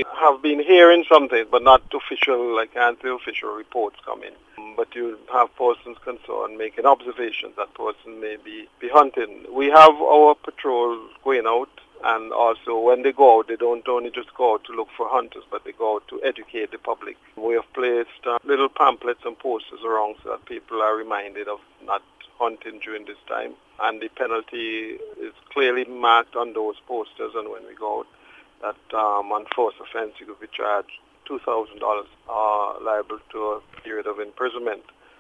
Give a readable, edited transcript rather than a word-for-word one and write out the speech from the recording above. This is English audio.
have been hearing something, but not official, I can't say official reports coming. But you have persons concerned making observations that person may be hunting. We have our patrols going out, and also when they go out, they don't only just go out to look for hunters, but they go out to educate the public. We have placed little pamphlets and posters around so that people are reminded of not hunting during this time. And the penalty is clearly marked on those posters, and when we go out, that on first offense you could be charged $2,000, liable to a period of imprisonment.